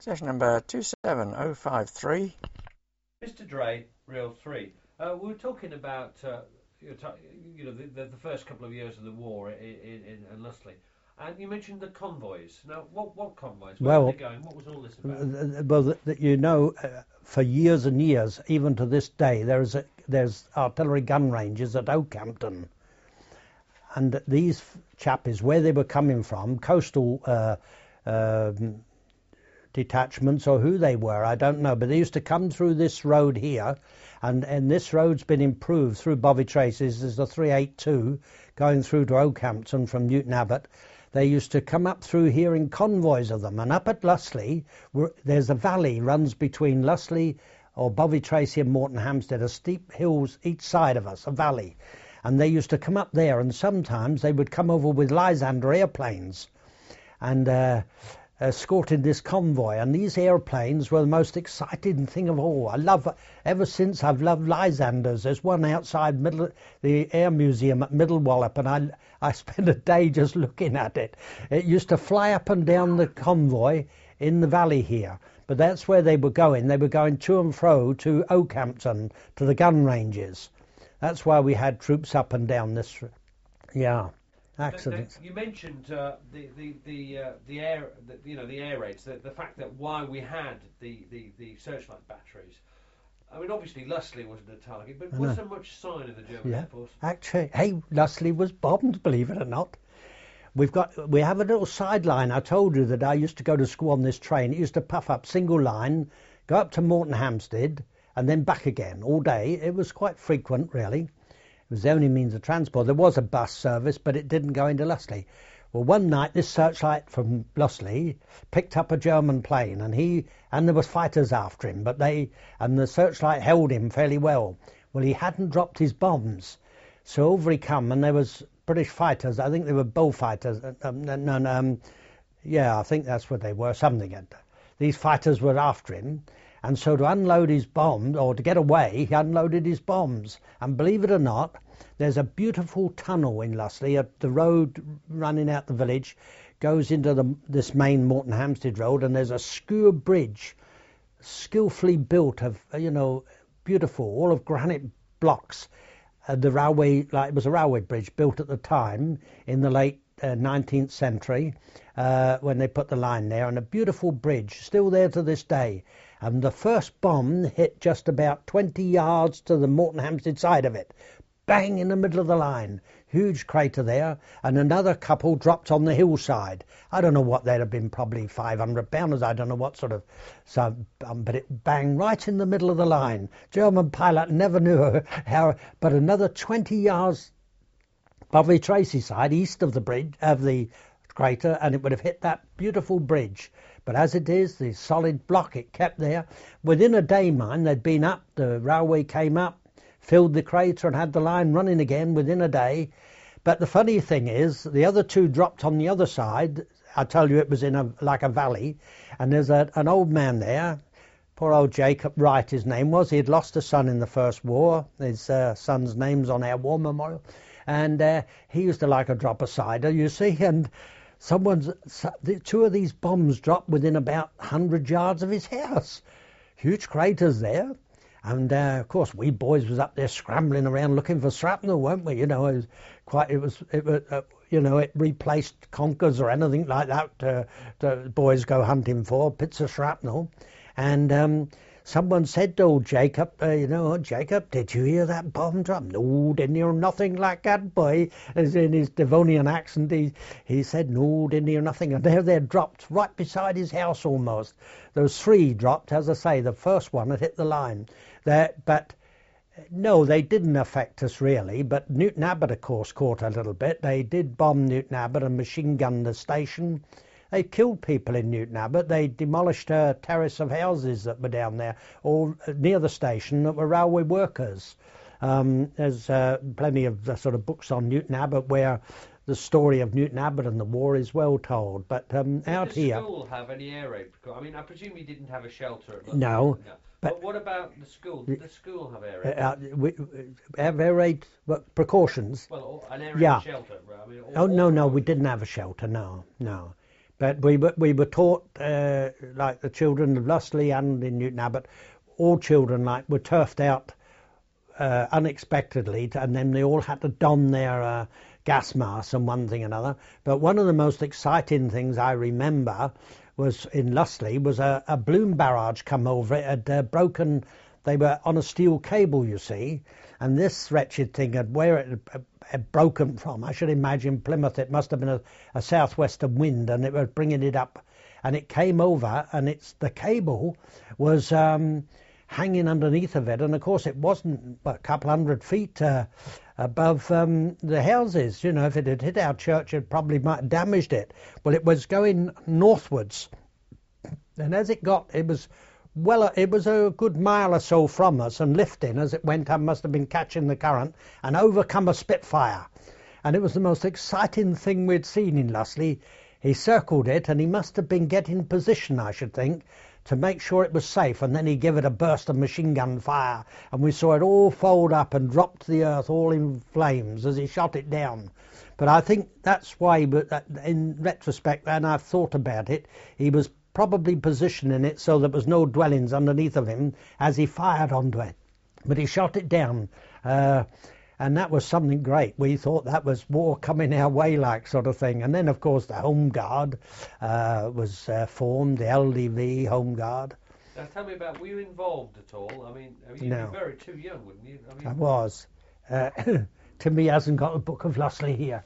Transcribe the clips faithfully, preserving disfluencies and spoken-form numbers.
Session number two seven oh five three. Mister Dre, Reel three. Uh, we were talking about uh, you know the, the, the first couple of years of the war in, in, in Lussley, and you mentioned the convoys. Now, what what convoys? Where Well, were they going? What was all this about? Well, that you know, uh, for years and years, even to this day, there's a, there's artillery gun ranges at Okehampton, and these chappies, where they were coming from, coastal uh, uh, detachments or who they were, I don't know, but they used to come through this road here, and, and this road's been improved through Bovey Traces. There's the three eighty-two going through to Okehampton from Newton Abbot. They used to come up through here in convoys of them, and up at Lussley, there's a valley runs between Lussley or Bovey Tracy and Morton Hampstead, a steep hills each side of us, a valley, and they used to come up there, and sometimes they would come over with Lysander airplanes and uh, escorted this convoy, and these airplanes were the most exciting thing of all. I love, ever since I've loved Lysanders. There's one outside middle, the Air Museum at Middlewallop, and I, I spent a day just looking at it. It used to fly up and down the convoy in the valley here, but that's where they were going. They were going to and fro to Okehampton, to the gun ranges. That's why we had troops up and down this, yeah. Accidents. Now, you mentioned uh, the the the uh, the air, the, you know, the air raids. The, the fact that why we had the, the, the searchlight batteries. I mean, obviously Lussley wasn't a target, but was there much sign of the German yeah. Air Force? Actually, hey, Lussley was bombed, believe it or not. We've got we have a little sideline. I told you that I used to go to school on this train. It used to puff up single line, go up to Morton Hampstead, and then back again all day. It was quite frequent, really. It was the only means of transport. There was a bus service, but it didn't go into Lussley. Well, one night, this searchlight from Lussley picked up a German plane, and he and there was fighters after him, but they and the searchlight held him fairly well. Well, he hadn't dropped his bombs, so over he come, and there was British fighters. I think they were bullfighters. Um, no, um, yeah, I think that's what they were. Something. These fighters were after him. And so to unload his bombs, or to get away, he unloaded his bombs. And believe it or not, there's a beautiful tunnel in Lussley. The road running out the village goes into the, this main Morton Hampstead road, and there's a skewer bridge, skillfully built of, you know, beautiful, all of granite blocks. Uh, the railway, like it was a railway bridge built at the time in the late uh, nineteenth century uh, when they put the line there, and a beautiful bridge still there to this day. And the first bomb hit just about twenty yards to the Morton Hampstead side of it. Bang in the middle of the line. Huge crater there. And another couple dropped on the hillside. I don't know what they'd have been, probably five hundred pounders. I don't know what sort of... So, um, but it banged right in the middle of the line. German pilot never knew how... But another twenty yards Bovey Tracy side, east of the bridge, of the crater, and it would have hit that beautiful bridge. But as it is, the solid block, it kept there. Within a day, mind, they'd been up, the railway came up, filled the crater and had the line running again within a day. But the funny thing is, the other two dropped on the other side. I tell you, it was in a like a valley, and there's a, an old man there, poor old Jacob Wright his name was. He had lost a son in the First War. His uh, son's name's on our war memorial. And uh, he used to like a drop of cider, you see, and... Someone's two of these bombs dropped within about one hundred yards of his house. Huge craters there. And, uh, of course, we boys was up there scrambling around looking for shrapnel, weren't we? You know, it was quite, it was, it was uh, you know, it replaced conkers or anything like that uh, the boys go hunting for, bits of shrapnel. And um, someone said to old Jacob, uh, you know, oh, Jacob, did you hear that bomb drop? No, didn't hear nothing like that, boy. As in his Devonian accent, he, he said, no, didn't hear nothing. And there they dropped right beside his house almost. Those three dropped, as I say, the first one had hit the line. That, but no, they didn't affect us really. But Newton Abbot, of course, caught a little bit. They did bomb Newton Abbot and machine gun the station. They killed people in Newton Abbot. They demolished a terrace of houses that were down there, or near the station, that were railway workers. Um, there's uh, plenty of the sort of books on Newton Abbot where the story of Newton Abbot and the war is well told. But um, out here... Did the school have any air raid? I mean, I presume you didn't have a shelter at London. No. no. But, but what about the school? Did the school have air raid? Uh, we, have air raid what, precautions? Well, an air raid yeah. shelter. I mean, all, oh, no, all no, we didn't have a shelter, no, no. But we were, we were taught, uh, like the children of Lustley and in Newton Abbot, all children like were turfed out uh, unexpectedly, to, and then they all had to don their uh, gas masks and one thing and another. But one of the most exciting things I remember was in Lustley was a, a balloon barrage come over. It had uh, broken. They were on a steel cable, you see, and this wretched thing had where it had, had broken from. I should imagine Plymouth. It must have been a, a southwestern wind, and it was bringing it up, and it came over, and it's the cable was um, hanging underneath of it, and of course it wasn't a couple hundred feet uh, above um, the houses. You know, if it had hit our church, it probably might have damaged it. Well, it was going northwards, and as it got, it was. Well, it was a good mile or so from us, and lifting as it went, I must have been catching the current, and overcome a Spitfire. And it was the most exciting thing we'd seen in Lustley. He circled it, and he must have been getting position, I should think, to make sure it was safe, and then he gave it a burst of machine gun fire, and we saw it all fold up and drop to the earth all in flames as he shot it down. But I think that's why, but in retrospect, and I've thought about it, he was probably positioning it so there was no dwellings underneath of him as he fired onto it. But he shot it down, uh, and that was something great. We thought that was war coming our way, like sort of thing. And then, of course, the Home Guard uh, was uh, formed, the L D V Home Guard. Now, tell me about, were you involved at all? I mean, you'd no. be very too young, wouldn't you? I, mean, I was. Uh, Timmy hasn't got the Book of Lustley here.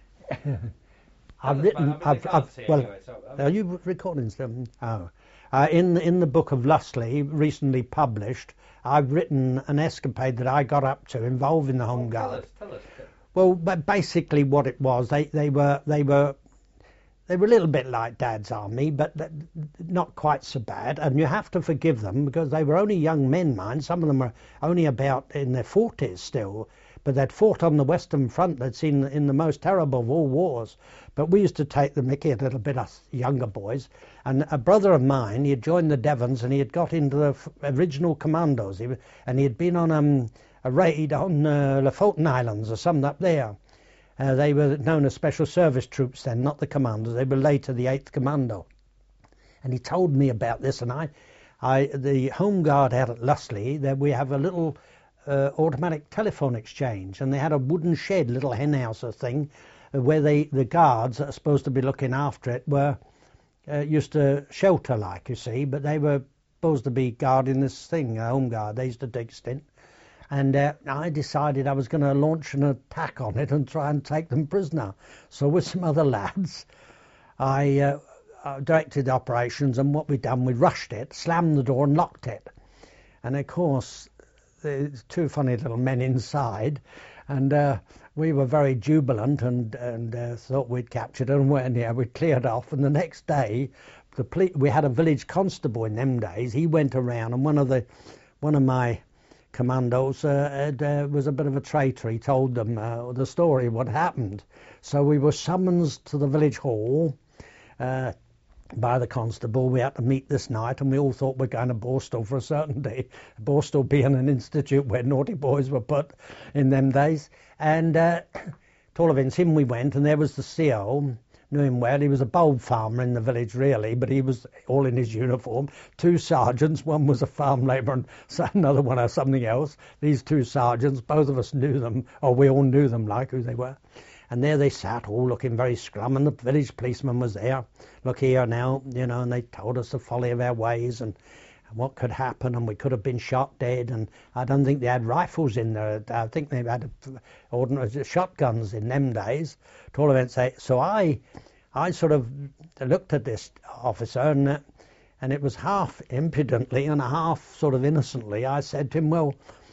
I've written. About, I mean, I've, I've, well, anyway, so, I mean, are you recording stuff? Oh, uh, in in the Book of Lustley, recently published, I've written an escapade that I got up to involving the Home oh, Guard. Tell us, tell us. Well, but basically, what it was, they they were they were they were a little bit like Dad's army, but not quite so bad. And you have to forgive them because they were only young men, mind. Some of them were only about in their forties still. But they'd fought on the Western Front. They'd seen in the most terrible of all wars. But we used to take the mickey a little bit, us younger boys. And a brother of mine, he had joined the Devons and he had got into the original commandos. He, and he had been on um, a raid on uh, Lofoten Islands or something up there. Uh, they were known as Special Service Troops then, not the commandos. They were later the eighth Commando. And he told me about this. And I, I the Home Guard out at Lustley, there we have a little... Uh, automatic telephone exchange, and they had a wooden shed, little hen house or thing, uh, where they the guards that are supposed to be looking after it were uh, used to shelter, like you see, but they were supposed to be guarding this thing, a Home Guard. They used to take stint, and uh, I decided I was going to launch an attack on it and try and take them prisoner. So with some other lads, I uh, uh, directed operations, and what we'd done, we rushed it, slammed the door, and locked it, and of course. There's two funny little men inside, and uh, we were very jubilant and and uh, thought we'd captured it, and when yeah, we cleared off. And the next day, the police, we had a village constable in them days. He went around, and one of the one of my commandos uh, had, uh, was a bit of a traitor. He told them uh, the story, what happened. So we were summoned to the village hall. Uh, by the constable. We had to meet this night, and we all thought we're going to Borstal for a certainty. Borstal being an institute where naughty boys were put in them days. And uh, at all events, in we went, and there was the C O. Knew him well. He was a bulb farmer in the village, really, but he was all in his uniform. Two sergeants, one was a farm labourer and another one or something else. These two sergeants, both of us knew them, or we all knew them, like who they were. And there they sat, all looking very scrum, and the village policeman was there. Look here now, you know, and they told us the folly of our ways and, and what could happen, and we could have been shot dead. And I don't think they had rifles in there. I think they had ordinary shotguns in them days. At all events, so I, I sort of looked at this officer, and uh, and it was half impudently and half sort of innocently. I said to him, well,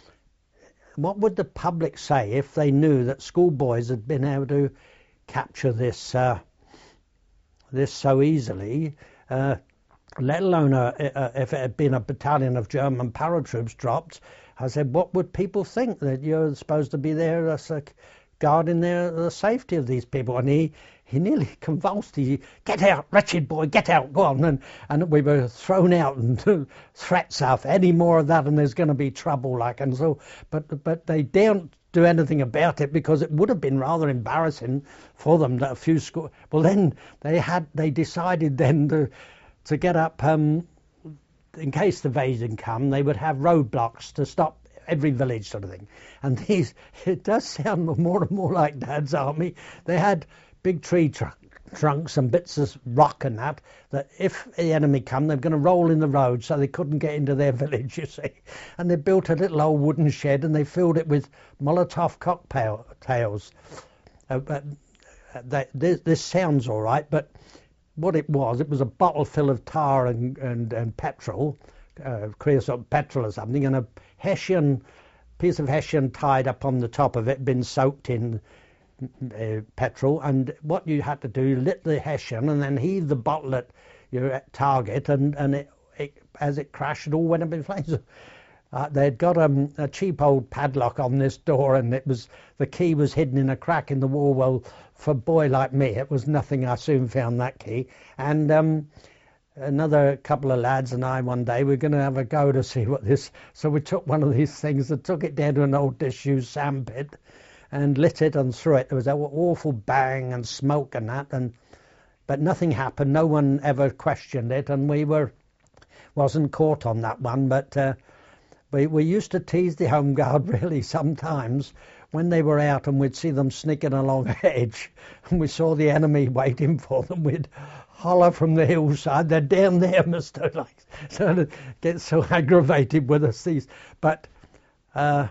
what would the public say if they knew that schoolboys had been able to capture this uh, this so easily, uh, let alone a, a, if it had been a battalion of German paratroops dropped? I said, what would people think, that you're supposed to be there as a guarding their, the safety of these people? And he, he nearly convulsed. He, get out, wretched boy, get out, go on. And, and we were thrown out, and threats of any more of that, and there's going to be trouble, like. And so, but but they daren't do anything about it because it would have been rather embarrassing for them that a few school. Well, then they had they decided then to to get up um, in case the invasion come, they would have roadblocks to stop every village sort of thing. And these, it does sound more and more like Dad's army. They had big tree tr- trunks and bits of rock and that, that if the enemy come, they're going to roll in the road so they couldn't get into their village, you see. And they built a little old wooden shed and they filled it with Molotov cocktails. Uh, but they, this, this sounds all right, but what it was, it was a bottle full of tar and, and, and petrol, uh, creosote petrol or something, and a Hessian, piece of Hessian tied up on the top of it, been soaked in uh, petrol. And what you had to do, you lit the Hessian and then heave the bottle at your target, and, and it, it, as it crashed, it all went up in flames. Uh, they'd got um, a cheap old padlock on this door, and it was the key was hidden in a crack in the wall. Well, for a boy like me, it was nothing. I soon found that key. And um, another couple of lads and I one day, we were going to have a go to see what this... So we took one of these things and took it down to an old disused sandpit and lit it and threw it. There was an awful bang and smoke and that, and but nothing happened. No one ever questioned it, and we were wasn't caught on that one, but... Uh, We, we used to tease the Home Guard really sometimes when they were out, and we'd see them sneaking along a hedge and we saw the enemy waiting for them. We'd holler from the hillside, "They're down there, mister" Like, so to get so aggravated with us. These, but uh,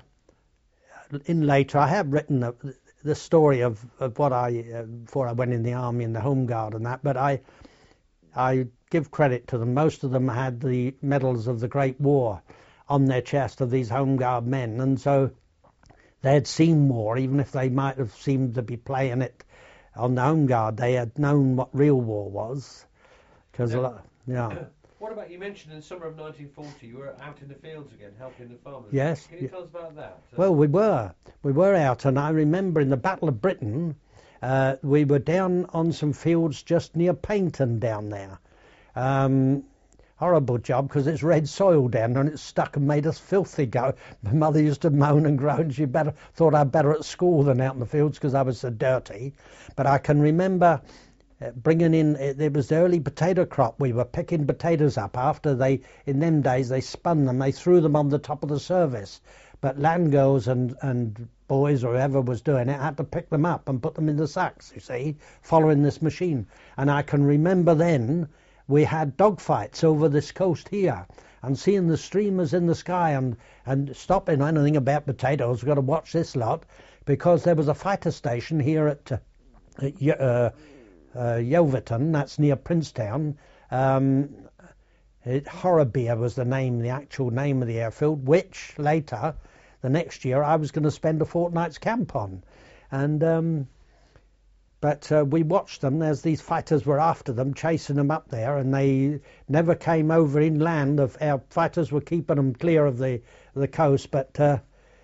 in later I have written a, the story of, of what I uh, before I went in the army and the Home Guard and that. But I I give credit to them. Most of them had the medals of the Great War on their chest, of these Home Guard men, and so they had seen war, even if they might have seemed to be playing it on the Home Guard. They had known what real war was, because yeah. a lot, yeah. What about, you mentioned in the summer of nineteen forty you were out in the fields again helping the farmers. Yes. Can you tell us about that? Well, we were we were out, and I remember in the Battle of Britain, uh, we were down on some fields just near Paynton down there. Um, Horrible job, because it's red soil down there and it's stuck and made us filthy. Go. My mother used to moan and groan. She better thought I'd better at school than out in the fields because I was so dirty. But I can remember uh, bringing in, it, it was the early potato crop. We were picking potatoes up after they, in them days, they spun them. They threw them on the top of the service. But land girls and, and boys or whoever was doing it had to pick them up and put them in the sacks, you see, following this machine. And I can remember then we had dogfights over this coast here, and seeing the streamers in the sky and, and stopping anything about potatoes. We've got to watch this lot, because there was a fighter station here at, uh, at uh, uh, Yeovilton, that's near Princetown. Um, it, Horrobia was the name, the actual name of the airfield, which later, the next year, I was going to spend a fortnight's camp on. And... Um, But uh, we watched them as these fighters were after them, chasing them up there, and they never came over inland. Of our fighters were keeping them clear of the the coast. But uh,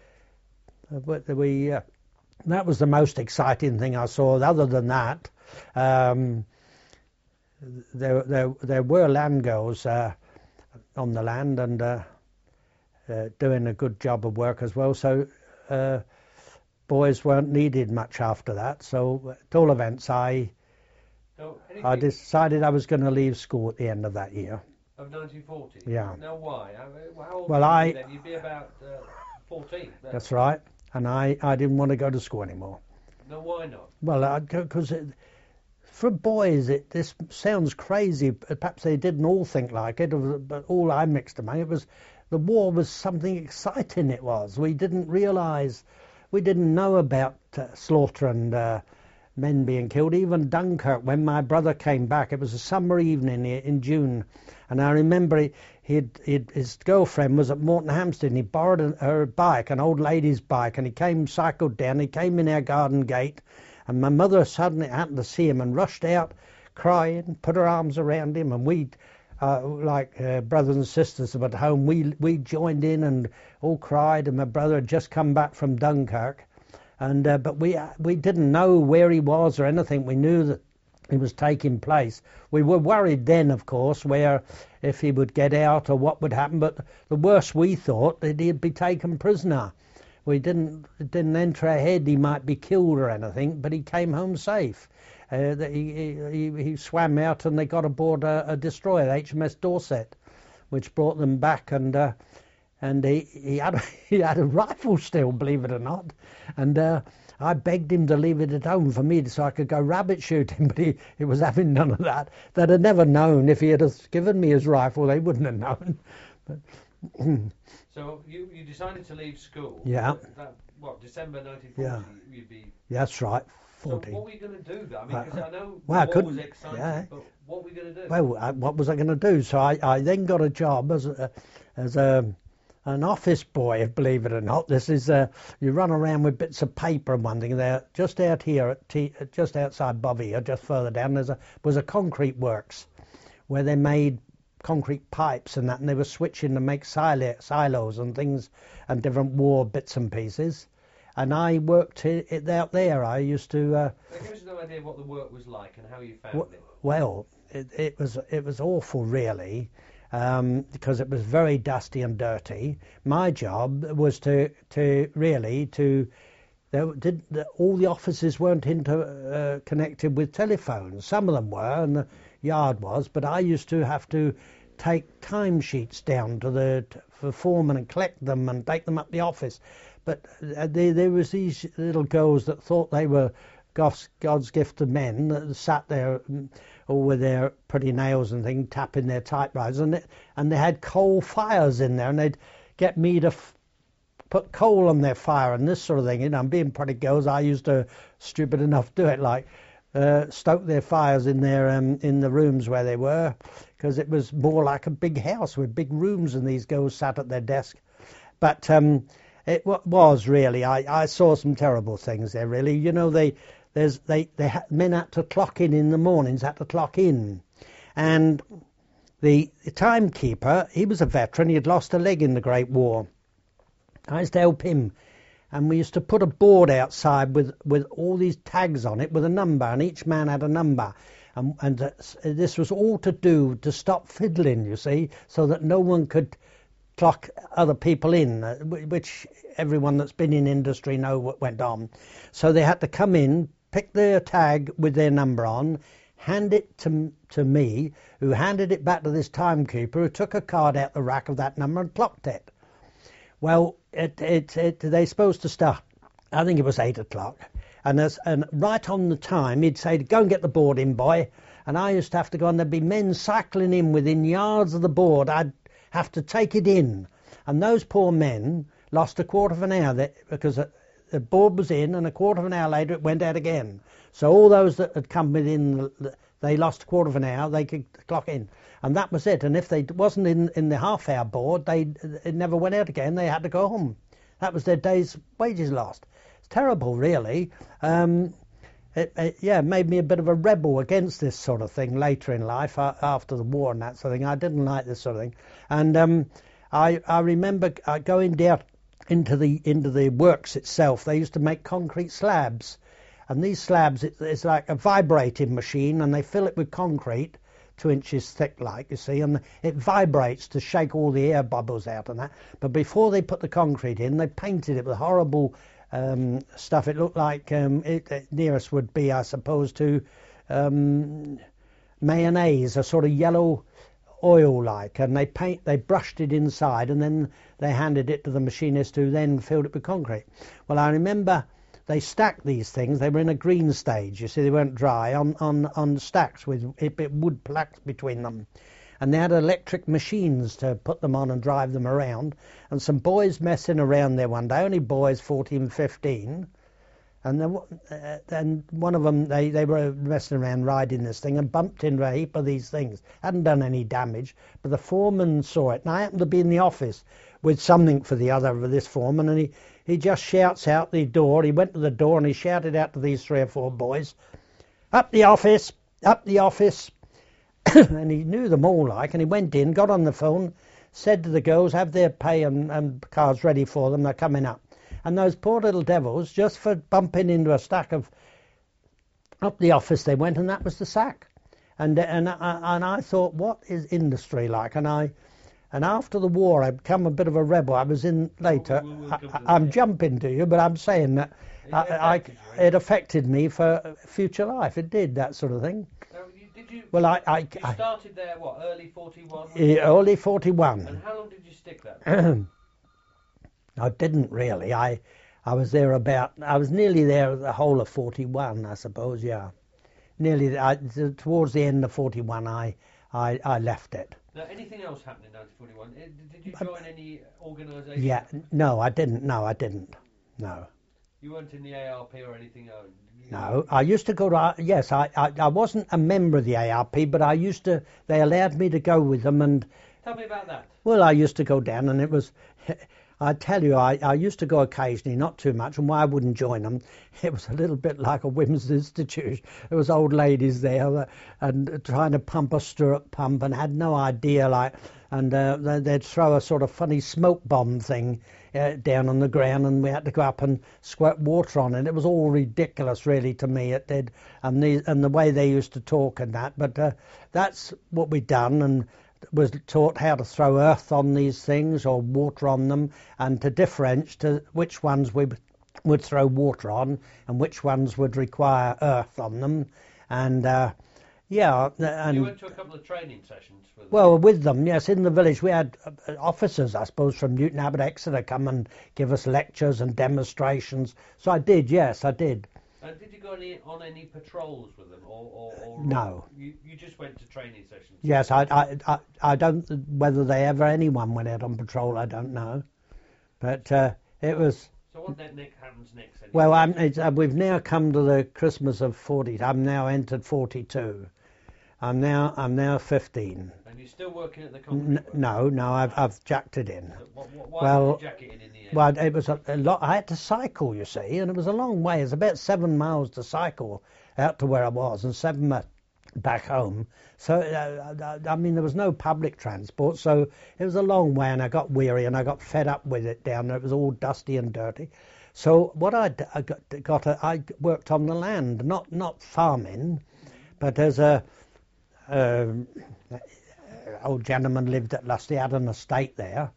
we uh, that was the most exciting thing I saw. Other than that, um, there there there were land girls uh, on the land and uh, uh, doing a good job of work as well. So. Uh, Boys weren't needed much after that, so at all events I so I decided I was going to leave school at the end of that year. Of nineteen forty? Yeah. Now why? How old well, were I, you then? You'd be about uh, fourteen. Then. That's right, and I, I didn't want to go to school anymore. No, why not? Well, because for boys, it this sounds crazy. Perhaps they didn't all think like it, but all I mixed among it was the war was something exciting. It was. We didn't realise. We didn't know about uh, slaughter and uh, men being killed. Even Dunkirk, when my brother came back, it was a summer evening in June, and I remember he, he'd, he'd, his girlfriend was at Morton Hampstead, and he borrowed an, her bike, an old lady's bike, and he came, cycled down, he came in our garden gate, and my mother suddenly happened to see him and rushed out crying, put her arms around him, and we... Uh, like uh, brothers and sisters at home, we we joined in and all cried. And my brother had just come back from Dunkirk, and uh, but we we didn't know where he was or anything. We knew that it was taking place. We were worried then, of course, where if he would get out or what would happen. But the worst we thought that he'd be taken prisoner, we didn't it didn't enter our head he might be killed or anything, but he came home safe. Uh, that he, he he swam out and they got aboard a, a destroyer, H M S Dorset, which brought them back, and uh, and he he had he had a rifle still, believe it or not, and. Uh, I begged him to leave it at home for me so I could go rabbit shooting, but he, he was having none of that. They'd have never known. If he had given me his rifle, they wouldn't have known. But, so you, you decided to leave school. Yeah. That, what, December nineteen forty? Yeah. You'd be. That's right. forty. So what were you going to do? I mean, because uh, I know well, the I war was couldn't, exciting, yeah. but what were you going to do? Well, I, what was I going to do? So I, I then got a job as a, as a an office boy, believe it or not. This is uh, you run around with bits of paper and one thing. There, just out here, at T, just outside Bovey, or just further down, there's a was a concrete works where they made concrete pipes and that, and they were switching to make silo, silos and things and different war bits and pieces. And I worked it, it out there. I used to. Uh, so give us no idea what the work was like and how you found w- it. Well, it, it was it was awful, really. Um, because it was very dusty and dirty. My job was to, to really to, there did the, all the offices weren't inter, uh, connected with telephones. Some of them were, and the yard was. But I used to have to take timesheets down to the for foreman and collect them and take them up the office. But uh, there, there was these little girls that thought they were God's, God's gift to men that sat there all with their pretty nails and things, tapping their typewriters, and, it, and they had coal fires in there, and they'd get me to f- put coal on their fire and this sort of thing. You know, and being pretty girls, I used to, stupid enough, do it, like uh, stoke their fires in their um, in the rooms where they were, because it was more like a big house with big rooms, and these girls sat at their desk. But um, it w- was really, I, I saw some terrible things there, really. You know, they... There's they they ha- men had to clock in in the mornings, had to clock in, and the, the timekeeper, he was a veteran. He had lost a leg in the Great War. I used to help him, and we used to put a board outside with with all these tags on it with a number, and each man had a number, and and uh, this was all to do to stop fiddling, you see, so that no one could clock other people in, uh, which everyone that's been in industry know what went on. So they had to come in, pick their tag with their number on, hand it to to me, who handed it back to this timekeeper, who took a card out the rack of that number and clocked it. Well, it it, it they're supposed to start, I think it was eight o'clock, and as, and right on the time he'd say, go and get the board in, boy, and I used to have to go, and there'd be men cycling in within yards of the board. I'd have to take it in, and those poor men lost a quarter of an hour that, because the board was in, and a quarter of an hour later it went out again. So all those that had come within, they lost a quarter of an hour, they could clock in. And that was it. And if they wasn't in, in the half-hour board, they it never went out again. They had to go home. That was their day's wages lost. It's terrible, really. Um, it, it, yeah, it made me a bit of a rebel against this sort of thing later in life, uh, after the war and that sort of thing. I didn't like this sort of thing. And um, I, I remember going down into the into the works itself. They used to make concrete slabs, and these slabs, it, it's like a vibrating machine, and they fill it with concrete, two inches thick, like you see, and it vibrates to shake all the air bubbles out and that. But before they put the concrete in, they painted it with horrible um, stuff. It looked like um, it, it nearest would be, I suppose, to um, mayonnaise, a sort of yellow oil like, and they paint they brushed it inside, and then they handed it to the machinist, who then filled it with concrete. Well, I remember they stacked these things. They were in a green stage, you see, they weren't dry, on on on stacks with it, it wood planks between them, and they had electric machines to put them on and drive them around. And some boys messing around there one day, only boys fourteen, fifteen, and then, uh, and one of them, they, they were messing around riding this thing and bumped into a heap of these things. Hadn't done any damage, but the foreman saw it. And I happened to be in the office with something for the other of this foreman, and he, he just shouts out the door. He went to the door and he shouted out to these three or four boys, up the office, up the office. And he knew them all like, and he went in, got on the phone, said to the girls, have their pay and, and cards ready for them, they're coming up. And those poor little devils, just for bumping into a stack of, up the office they went, and that was the sack. And and I, and I thought, what is industry like? And I And after the war, I become a bit of a rebel. I was in later. We'll- we'll- we'll I, come to I, I'm that. jumping to you, but I'm saying that It I, I, affected you, it affected me for future life. It did, that sort of thing. Now, you, did you? Well, I, I, you I started there what, early forty-one? eh, early And forty-one. how long did you stick that? I didn't really. I, I was there about. I was nearly there the whole of forty-one, I suppose. Yeah, nearly. I, towards the end of forty-one, I, I, I left it. Now, anything else happened in nineteen forty-one? Eh, Did you join any organisation? Yeah, no, I didn't. No, I didn't. No. You weren't in the A R P or anything? Oh, you- No, I used to go to, yes, I, I, I wasn't a member of the A R P, but I used to, they allowed me to go with them, and, Tell me about that. well, I used to go down, and it was, I tell you, I, I used to go occasionally, not too much, and why I wouldn't join them, it was a little bit like a women's institute. There was old ladies there, and trying to pump a stirrup pump, and had no idea, like, and uh, they'd throw a sort of funny smoke bomb thing uh, down on the ground, and we had to go up and squirt water on it. It was all ridiculous, really, to me. It did, and the and the way they used to talk and that. But uh, that's what we'd done, and was taught how to throw earth on these things or water on them, and to differentiate to which ones we would throw water on and which ones would require earth on them, and. Uh, Yeah, and You went to a couple of training sessions with them. well, with them, yes, in the village we had uh, officers, I suppose, from Newton Abbot, Exeter, come and give us lectures and demonstrations. So I did, yes, I did. And did you go any, on any patrols with them, or, or, or No. You, you just went to training sessions? Yes, I, I, I, I don't whether they ever anyone went out on patrol. I don't know, but uh, it was. So what ne- ne- happens next? Then? Well, I'm, it's, uh, we've now come to the Christmas of forty. I'm now entered forty-two. I'm now I'm now fifteen. And you're still working at the N- company? no, no, I've I've jacked it in. So what, what, why well, did you jack it in in the end? Well, it was a, a lot. I had to cycle, you see, and it was a long way. It's about seven miles to cycle out to where I was, and seven mi- back home. So, uh, I mean, there was no public transport, so it was a long way, and I got weary, and I got fed up with it down there. It was all dusty and dirty. So, what I, d- I got, got a, I worked on the land, not not farming, but as a um, old gentleman lived at Lusty, had an estate there.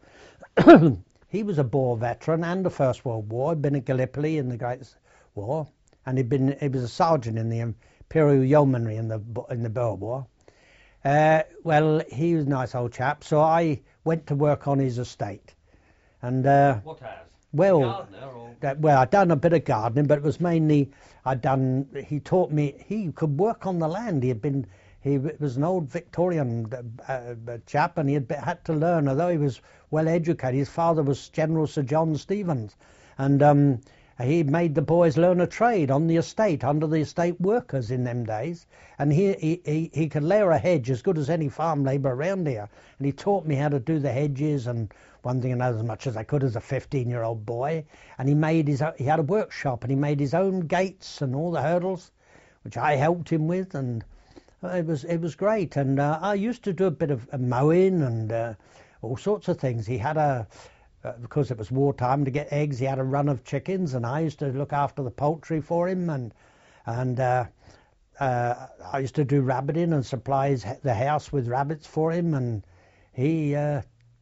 He was a Boer veteran and the First World War. He'd been at Gallipoli in the Great War, and he'd been he was a sergeant in the Imperial Yeomanry in the in the Boer War. Uh, well, he was a nice old chap, so I went to work on his estate, and uh, What has? well, Gardener or? that, well, I'd done a bit of gardening, but it was mainly I'd done. He taught me he could work on the land. He had been. He was an old Victorian uh, uh, chap, and he had, had to learn. Although he was well educated, his father was General Sir John Stevens, and um, he made the boys learn a trade on the estate under the estate workers in them days. And he he, he, he could layer a hedge as good as any farm labour around here. And he taught me how to do the hedges and one thing and another as much as I could as a fifteen-year-old boy. And he made his he had a workshop, and he made his own gates and all the hurdles, which I helped him with, and it was it was great. And uh, I used to do a bit of uh, mowing and uh, all sorts of things. He had a uh, because it was wartime, to get eggs, he had a run of chickens, and I used to look after the poultry for him, and and uh, uh, I used to do rabbiting and supply his, the house with rabbits for him, and he uh,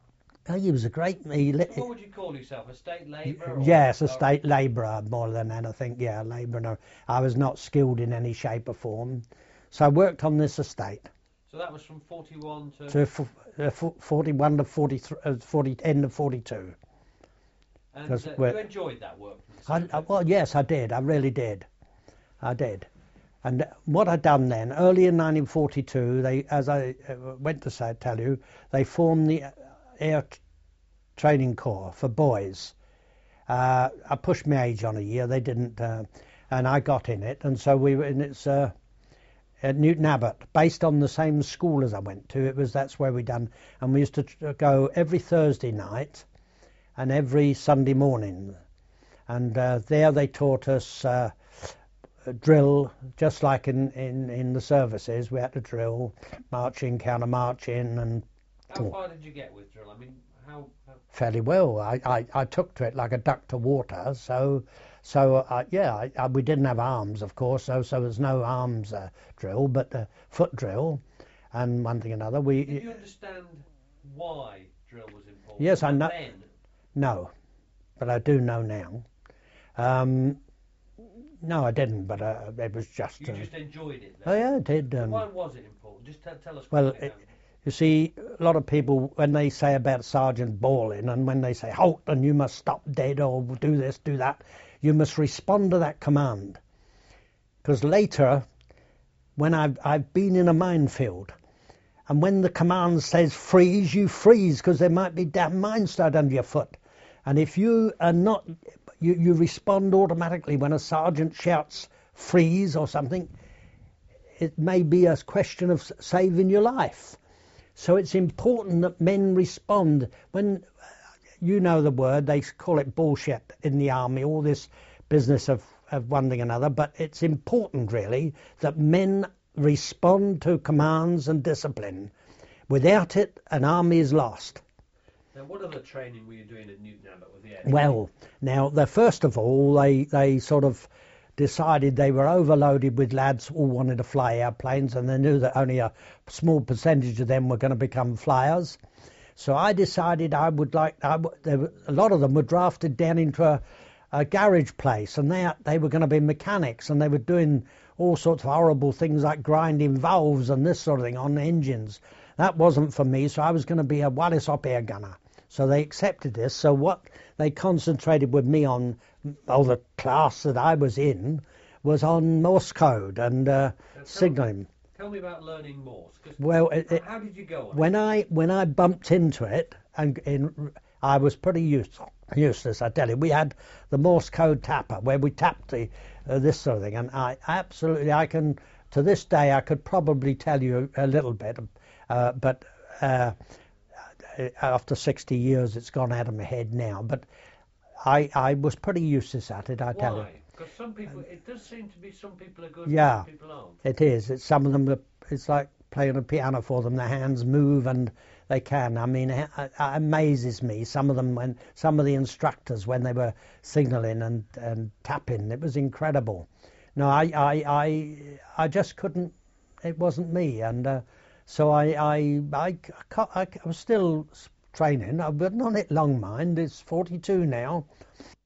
he was a great. He, So what would you call yourself? A state labourer? or- yes, a or- state labourer more than anything. Yeah, labourer. I was not skilled in any shape or form, so I worked on this estate. So that was from forty-one to. To f- uh, f- forty-one to forty-three, uh, forty, end of forty-two. and 'cause uh, we're- you enjoyed that work? I, I, well, yes, I did. I really did. I did. And what I'd done then, early in nineteen forty-two, they, as I uh, went to say, tell you, they formed the Air t- Training Corps for boys. Uh, I pushed my age on a year. They didn't, uh, and I got in it. And so we were in it's uh, at Newton Abbot, based on the same school as I went to. It was that's where we done, and we used to tr- go every Thursday night and every Sunday morning. And uh, there they taught us uh, drill, just like in, in, in the services. We had to drill, marching, counter marching, and How far did you get with drill? I mean, how? how fairly well. I, I, I took to it like a duck to water. So so uh, yeah, I, I, we didn't have arms, of course. So so there's no arms uh, drill, but uh, foot drill, and one thing or another. We did you understand why drill was important. Yes, I know. Then, No, but I do know now. Um, no, I didn't, but uh, it was just. you Uh, just enjoyed it. oh Then. yeah, I did. So Um, why was it important? Just tell, tell us. well, quickly, it, um, you see, a lot of people when they say about Sergeant Ballin, and when they say halt and you must stop dead or do this, do that, you must respond to that command. Because later, when I've I've been in a minefield, and when the command says freeze, you freeze because there might be damn mine started under your foot. And if you are not, you, you respond automatically when a sergeant shouts freeze or something. It may be a question of saving your life. So it's important that men respond. When, you know the word, they call it bullshit in the army, all this business of, of one thing or another, but it's important really that men respond to commands and discipline. Without it, an army is lost. now, what other training were you doing at Newton Abbot with the air? Well, now, the, first of all, they, they sort of decided they were overloaded with lads who all wanted to fly airplanes, and they knew that only a small percentage of them were going to become flyers. So I decided I would like, I, there were, a lot of them were drafted down into a, a garage place, and they, they were going to be mechanics, and they were doing all sorts of horrible things like grinding valves and this sort of thing on the engines. That wasn't for me, so I was going to be a Wallis Hop air gunner. So they accepted this. So what they concentrated with me on, or the class that I was in, was on Morse code and uh, signalling. Tell me about learning Morse. 'Cause Well, it, how, it, how did you go on? when I when I bumped into it, and in, I was pretty use, useless. I tell you, we had the Morse code tapper where we tapped the uh, this sort of thing, and I absolutely I can to this day I could probably tell you a little bit, uh, but. Uh, After sixty years, it's gone out of my head now. But I, I was pretty useless at it, I tell you. Why? Because some people, it does seem to be some people are good, Yeah. and some people aren't. It is. It's some of them. Are, it's like playing a piano for them. Their hands move and they can. I mean, it, it amazes me. Some of them, when some of the instructors, when they were signalling and, and tapping, it was incredible. No, I, I, I, I just couldn't. It wasn't me, and. Uh, So I, I, I, I, I was still training. I've been on it long, mind. It's forty-two now.